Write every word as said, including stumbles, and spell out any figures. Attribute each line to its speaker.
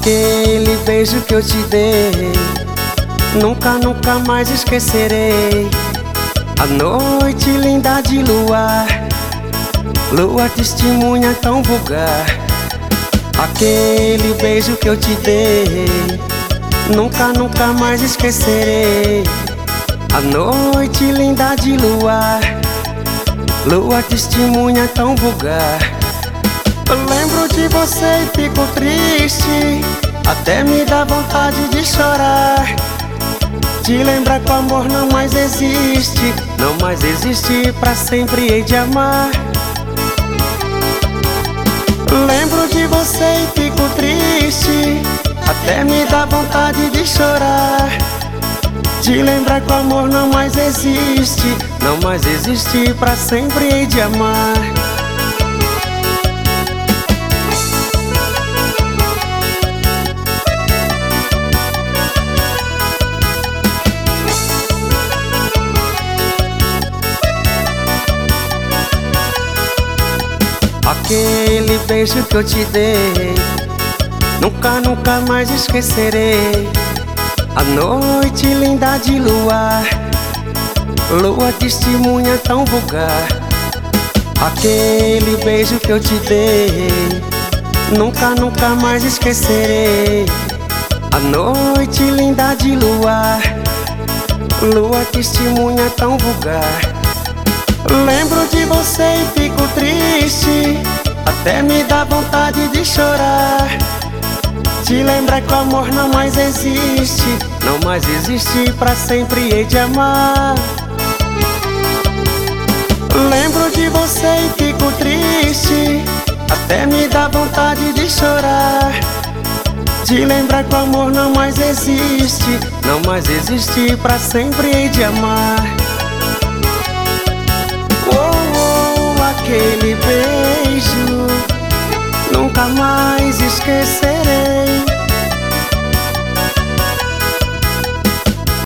Speaker 1: Aquele beijo que eu te dei, nunca, nunca mais esquecerei. A noite linda de luar, lua testemunha tão vulgar. Aquele beijo que eu te dei, nunca, nunca mais esquecerei. A noite linda de luar, lua testemunha tão vulgar. Eu lembro de você e fico triste, até me dá vontade de chorar. De lembrar que o amor não mais existe, não mais existe, pra sempre hei de amar. Lembro de você e fico triste, até me dá vontade de chorar. De lembrar que o amor não mais existe, não mais existe, pra sempre hei de amar. Aquele beijo que eu te dei, nunca, nunca mais esquecerei. A noite linda de luar, lua testemunha tão vulgar. Aquele beijo que eu te dei, nunca, nunca mais esquecerei. A noite linda de luar, lua testemunha tão vulgar. Lembro de você e fico triste, até me dá vontade de chorar. De lembrar que o amor não mais existe, não mais existe, pra sempre hei de amar. Lembro de você e fico triste, até me dá vontade de chorar. De lembrar que o amor não mais existe, não mais existe, pra sempre hei de amar. Aquele beijo, nunca mais esquecer.